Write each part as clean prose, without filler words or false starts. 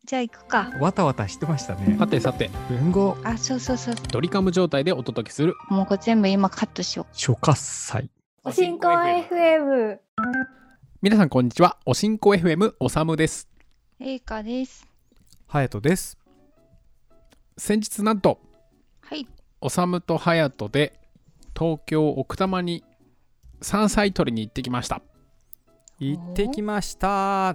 じゃあ行くか。 わたわたしてましたね。 さてさて、 文豪あ、そうそうそう。 ドリカム状態でお届けするもうこれ全部今カットしよ初喝祭。 う。おしんこ FM。 皆さんこんにちは。おしんこ FM おさむです。 えいかです。 隼人です。 先日なんとはい。 おさむとはやとで東京奥多摩に山菜採りに行ってきました。 行ってきました。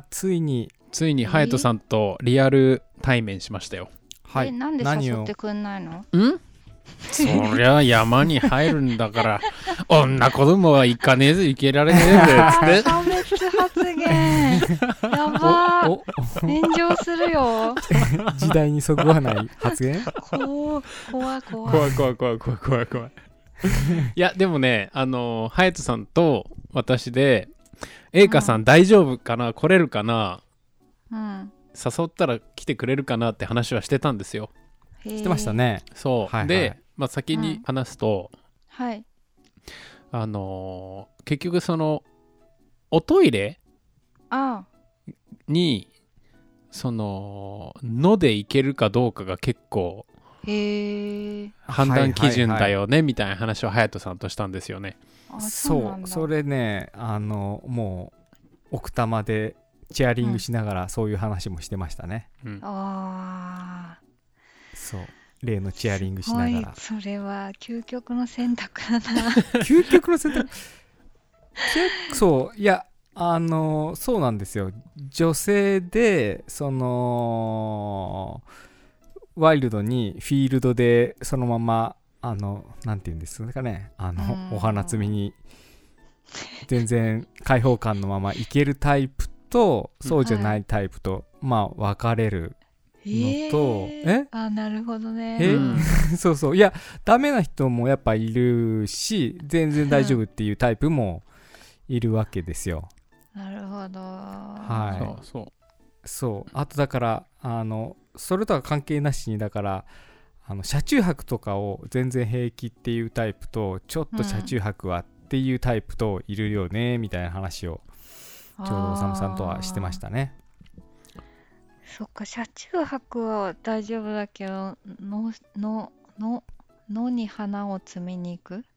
ついにはやとさんとリアル対面しましたよ。 はい。 なんで誘ってくんないの？ そりゃ山に入るんだから女子供は行かねえぜ、行けられねえぜつって差別発言。やばー。炎上するよ。 時代にそぐわない発言。 怖い。 いやでもね、はやとさんと私でえいかさん大丈夫かな、来れるかな、誘ったら来てくれるかなって話はしてたんですよ。 してましたね。 そう、 はいはい、 で、先に話すと、 はい、 結局そのおトイレにそのので行けるかどうかが結構判断基準だよねみたいな話を隼人さんとしたんですよね。 そう、それね、もう奥多摩でチェアリングしながらそういう話もしてましたね。そう、例のチェアリングしながら。 それは究極の選択だな。 究極の選択。そう、いや、そうなんですよ。女性でそのワイルドにフィールドでそのままなんていうんですかね、お花摘みに全然開放感のままいけるタイプとそうじゃないタイプと、分かれるのと、 なるほどね。 そうそう、いやダメな人もやっぱいるし、全然大丈夫っていうタイプもいるわけですよ。 なるほど。 はい。そう。あとだからそれとは関係なしに、だから車中泊とかを全然平気っていうタイプと、ちょっと車中泊はっていうタイプといるよねみたいな話をちょうどおさむさんとはしてましたね。 そっか、車中泊は大丈夫だけど、野に花を摘みに行く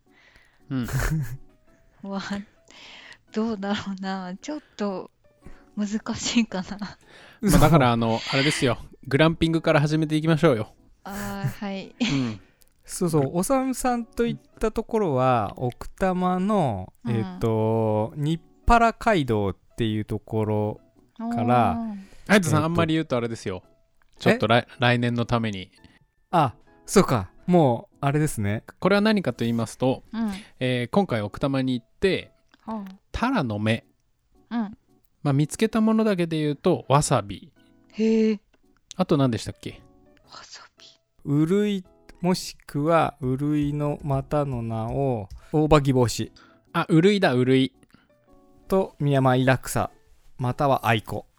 はどうだろうな。ちょっと難しいかな。 だからあれですよ、グランピングから始めていきましょうよ。 はい、 そうそう、おさむさんといったところは奥多摩の日原街道っていうところから、 隼人さんあんまり言うとあれですよ、ちょっと来年のために。 そうか、もうあれですね。 これは何かと言いますと、今回奥多摩に行ってタラの芽、見つけたものだけで言うとわさび、あと何でしたっけ、 わさび、 うるい、もしくはうるいのまたの名を大葉木帽子、 うるいだ、うるいとミヤマイラクサまたはアイコ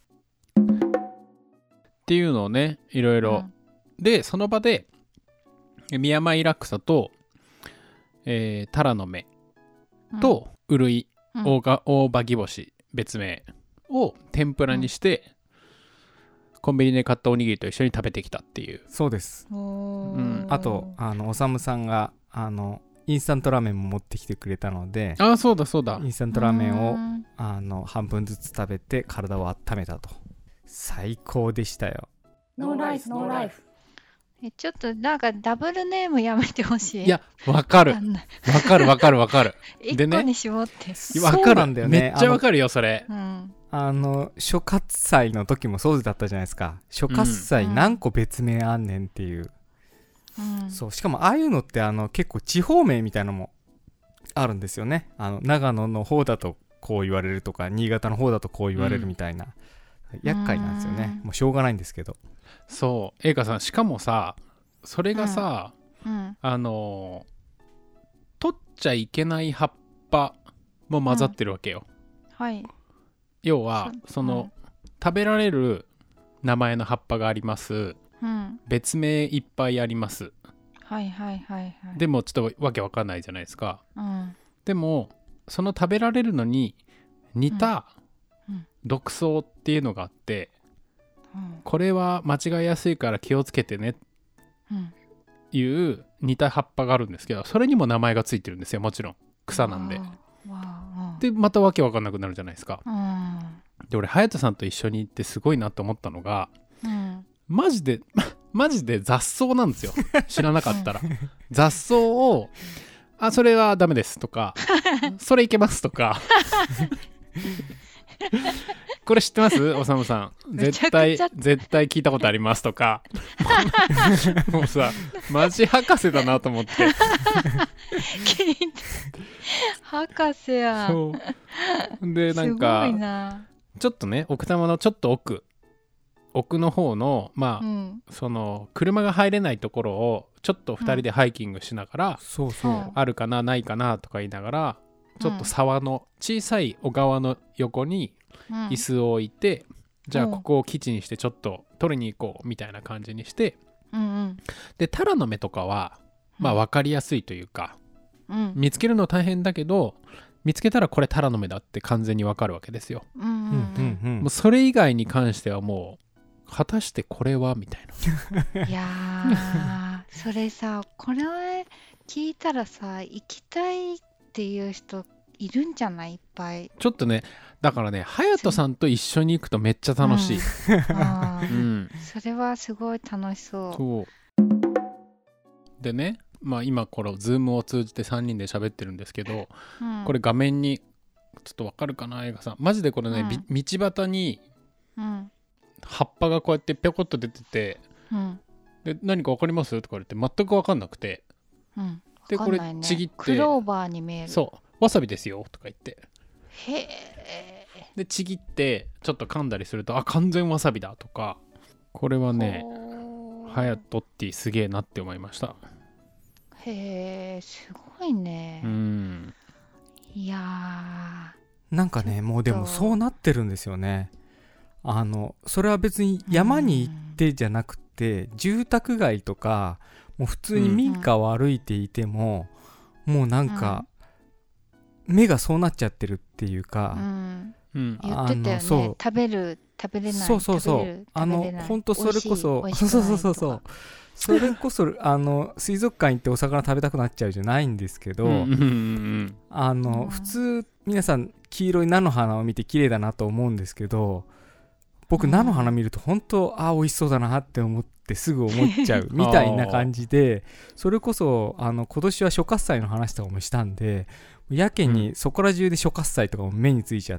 っていうのをね、いろいろ、でその場でミヤマイラクサと、タラの芽とうるい、大葉木星別名を天ぷらにして、コンビニで買ったおにぎりと一緒に食べてきたっていう。 そうです。あとおさむさんがインスタントラーメンも持ってきてくれたので、 そうだインスタントラーメンを半分ずつ食べて体を温めたと。最高でしたよ。 ノーライフ。ちょっとなんかダブルネームやめてほしい。 いや、わかる一個に絞ってわかるんだよね。 めっちゃわかるよそれ。 初喝祭の時もそうだったじゃないですか。初喝祭何個別名あんねんっていう、そう、しかもああいうのって結構地方名みたいなのもあるんですよね。長野の方だとこう言われるとか、新潟の方だとこう言われるみたいな、厄介なんですよね。もうしょうがないんですけど。 そう、映画さん、しかもさ、それがさ、取っちゃいけない葉っぱも混ざってるわけよ。要はその食べられる名前の葉っぱがあります、別名いっぱいあります、でもちょっとわけわかんないじゃないですか、でもその食べられるのに似た毒草っていうのがあって、 これは間違いやすいから気をつけてねっていう似た葉っぱがあるんですけど、それにも名前がついてるんですよ。もちろん草なんで。でまたわけわかんなくなるじゃないですか。で俺隼人さんと一緒に行ってすごいなと思ったのが、マジで雑草なんですよ。知らなかったら雑草をそれはダメですとかそれいけますとかこれ知ってます？おさむさん絶対聞いたことありますとかもうさマジ博士だなと思って博士やそうでなんかすごいな。ちょっとね奥多摩のちょっと奥の方のその車が入れないところをちょっと2人でハイキングしながら、あるかなないかなとか言いながらちょっと沢の小さい小川の横に椅子を置いて、じゃあここを基地にしてちょっと取りに行こうみたいな感じにして、でタラの芽とかは分かりやすいというか、見つけるの大変だけど見つけたらこれタラの芽だって完全に分かるわけですよ。もうそれ以外に関してはもう果たしてこれはみたいな。いやそれさこれ聞いたらさ行きたいっていう人いるんじゃない？いっぱい。 ちょっとねだからね隼人さんと一緒に行くとめっちゃ楽しい。それはすごい楽しそう。 そうでね今このズームを通じて3人で喋ってるんですけど、これ画面にちょっとわかるかな映画さん。マジでこれね、道端に、葉っぱがこうやってぴょこっと出てて、で何か分かりますとか言って全く分かんなくて、でこれちぎってクローバーに見える。 そうわさびですよとか言ってへえでちぎってちょっと噛んだりすると完全わさびだとか、これはねハヤトッティすげえなって思いました。 へえすごいね。いやなんかねもうでもそうなってるんですよね。それは別に山に行ってじゃなくて、住宅街とかもう普通に民家を歩いていても、もうなんか、目がそうなっちゃってるっていうか、 言ってたよね。食べれないそう本当それこそそれこそ水族館行ってお魚食べたくなっちゃうじゃないんですけど、普通皆さん黄色い菜の花を見て綺麗だなと思うんですけど、僕菜の花見ると本当美味しそうだなって思ってすぐ思っちゃうみたいな感じで、それこそ今年は初喝祭の話とかもしたんで、やけにそこら中で初喝祭とかも目についちゃって、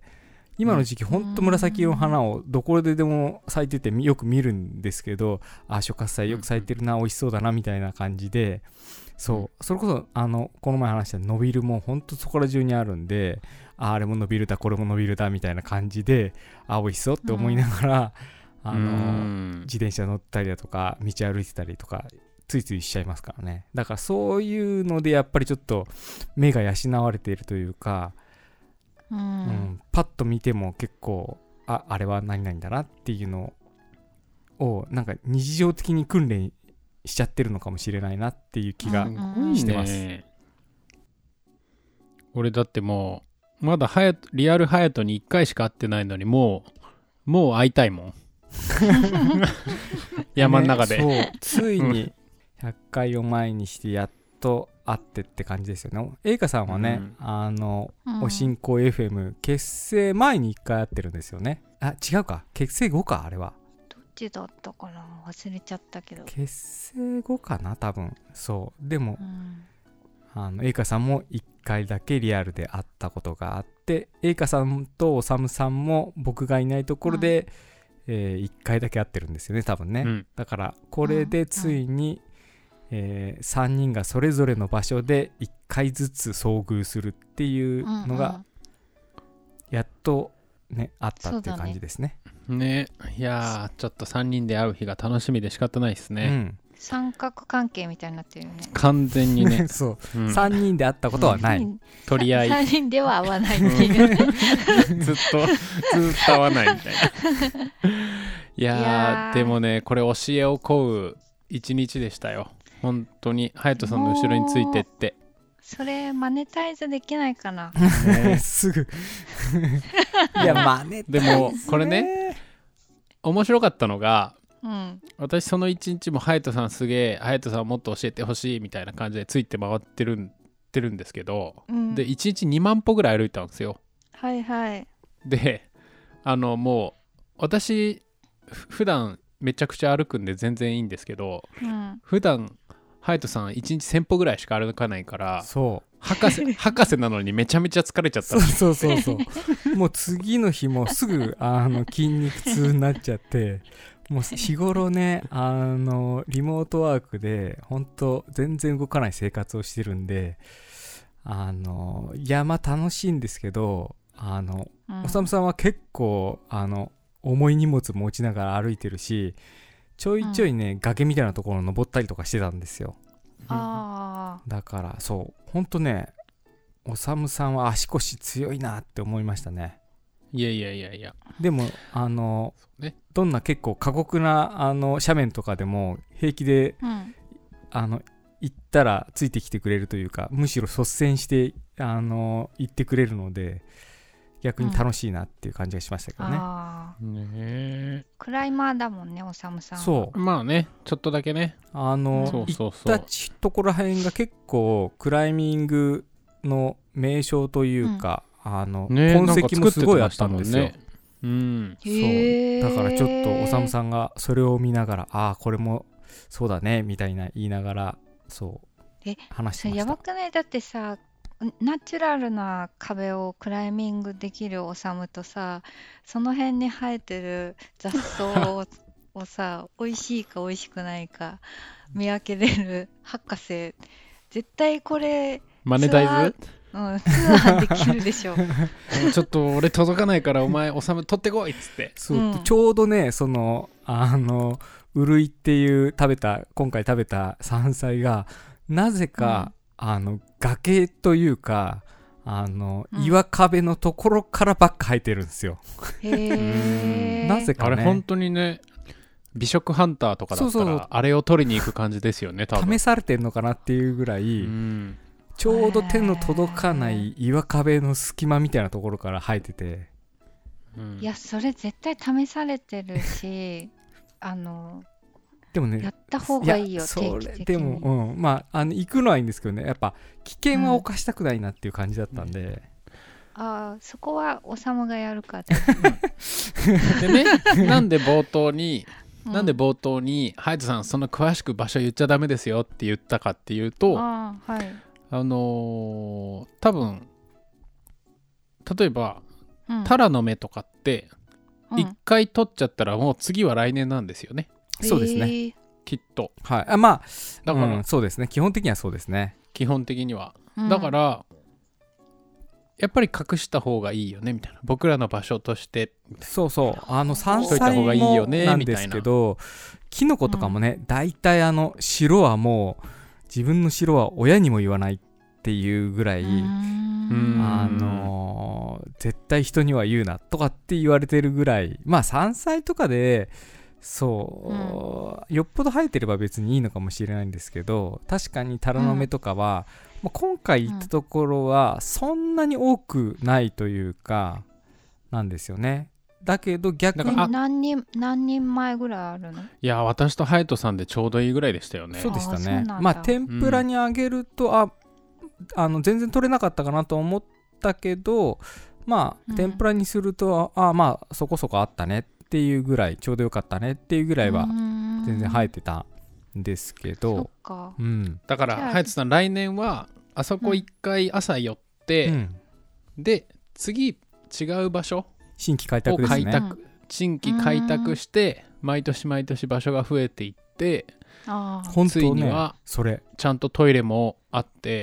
今の時期本当紫色の花をどこでも咲いててよく見るんですけど、初喝祭よく咲いてるな、美味しそうだなみたいな感じで、それこそこの前話したノビルも本当そこら中にあるんで、あれもノビルだこれもノビルだみたいな感じで、美味しそうって思いながら、自転車乗ったりだとか道歩いてたりとかついついしちゃいますからね。だからそういうのでやっぱりちょっと目が養われているというか、パッと見ても結構あれは何々だなっていうのをなんか日常的に訓練しちゃってるのかもしれないなっていう気がしてます。 俺だってもうまだリアルハヤトに1回しか会ってないのにもう会いたいもん山の中で、 そうついに100回を前にしてやっと会ってって感じですよね。エイカさんはね、おしんこ FM 結成前に1回会ってるんですよね。違うか、結成後か、あれはどっちだったかな、忘れちゃったけど。 結成後かな多分。そうでも、エイカさんも1回だけリアルで会ったことがあって、エイカさんとおさむさんも僕がいないところで、1回だけ会ってるんですよね多分ね、だからこれでついに、3人がそれぞれの場所で1回ずつ遭遇するっていうのがやっとねあったっていう感じですね。 ね、いやちょっと3人で会う日が楽しみで仕方ないですね。 三角関係みたいになってるよね。 完全にねそう、3人で会ったことはない。 取り合い。 3人では会わないっていうずっと会わないみたいな。いやでもねこれ教えを請う一日でしたよ。本当に隼人さんの後ろについてって。 それマネタイズできないかな。 すぐいやマネタイズ、 でもこれね面白かったのが、 うん、 私その一日も隼人さんすげえ、隼人さんもっと教えてほしいみたいな感じでついて回ってるんですけど、 うん、 で1日2万歩ぐらい歩いたんですよ。 はいはい。 でもう私普段めちゃくちゃ歩くんで全然いいんですけど、 うん、 普段隼人さん1日1000歩ぐらいしか歩かないから、 そう博士なのにめちゃめちゃ疲れちゃった。 そうもう次の日もすぐ筋肉痛になっちゃってもう日頃ねリモートワークで本当全然動かない生活をしてるんで山楽しいんですけどおさむさんは結構重い荷物持ちながら歩いてるし、ちょいちょいね、崖みたいなところを登ったりとかしてたんですよ。だからそうほんとね、おさむさんは足腰強いなって思いましたね。 いやでもね、どんな結構過酷な斜面とかでも平気で、行ったらついてきてくれるというか、むしろ率先して行ってくれるので逆に楽しいなっていう感じがしましたけどね。 クライマーだもんね、おさむさんは。 そうまあね、ちょっっとだけね、 行ったところらへんが結構クライミングの名称というか、痕跡もすごいあったんですよ。そうだからちょっとおさむさんがそれを見ながら、これもそうだねみたいな言いながらそう話してました。 やばくない？だってさ、ナチュラルな壁をクライミングできるおさむとさ、その辺に生えてる雑草をさ美味しいか美味しくないか見分けれる博士、絶対これマネタイズツアーできるでしょ。 ちょっと俺届かないからお前おさむ取ってこいっつって。 そう、ちょうどねウルイっていう今回食べた山菜がなぜか、崖というか岩壁のところからばっか生えてるんですよ。なぜかね、 あれ本当にね、美食ハンターとかだったらあれを取りに行く感じですよね。多分試されてんのかなっていうぐらい、ちょうど手の届かない岩壁の隙間みたいなところから生えてて、 いやそれ絶対試されてるしでもね、 やった方がいいよ。定期的にでも、まあ行くのはいいんですけどね、やっぱ危険は冒したくないなっていう感じだったんで、 そこはおさむがやるかでね、なんで冒頭にハイトさんそんな詳しく場所言っちゃダメですよって言ったかっていうと、多分例えば、タラの芽とかって一回取っちゃったらもう次は来年なんですよね。 そうですね、 きっと。 はい、まあだから、そうですね、基本的にはそうですね。 基本的には、だからやっぱり隠した方がいいよねみたいな、僕らの場所として。 そう山菜もなんですけど、キノコとかもね、大体城はもう自分の城は親にも言わないっていうぐらい、絶対人には言うなとかって言われてるぐらい、まあ山菜とかでよっぽど生えてれば別にいいのかもしれないんですけど、確かにタラの芽とかは、今回行ったところはそんなに多くないというかなんですよね。だけど逆に何人前ぐらいあるの？ いや私とハヤトさんでちょうどいいぐらいでしたよね。 そうでしたね。まあ天ぷらにあげると、全然取れなかったかなと思ったけど、まあ天ぷらにするとまあそこそこあったねっていうぐらい、ちょうどよかったねっていうぐらいは全然生えてたんですけど、 だからハヤトさん来年はあそこ一回朝寄って、で次違う場所新規開拓ですね。 新規開拓して毎年毎年場所が増えていって、ついにはちゃんとトイレもあって、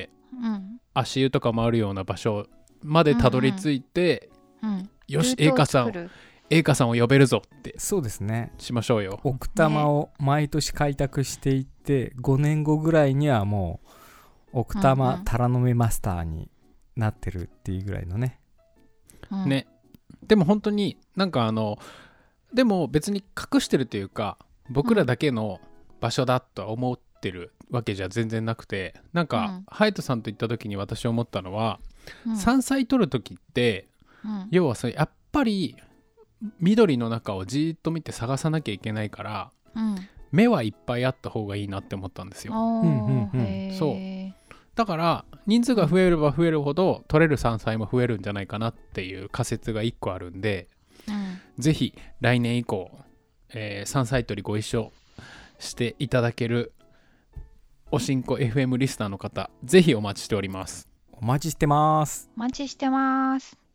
足湯とかもあるような場所までたどり着いて、よし栄華さんを呼べるぞって、 そうですね、 しましょうよ。 奥多摩を毎年開拓していって、5年後ぐらいにはもう奥多摩タラの芽マスターになってるっていうぐらいのね。 ね、でも本当になんかでも別に隠してるというか僕らだけの場所だとは思ってるわけじゃ全然なくて、なんか、ハヤトさんと行った時に私思ったのは、山菜取る時って、要はやっぱり緑の中をじーっと見て探さなきゃいけないから、うん、目はいっぱいあった方がいいなって思ったんですよ。そうだから人数が増えれば増えるほど取れる山菜も増えるんじゃないかなっていう仮説が1個あるんで、うん、ぜひ来年以降、山菜採りご一緒していただけるおしんこ FM リスナーの方、ぜひお待ちしております。 お待ちしてます。 お待ちしてます。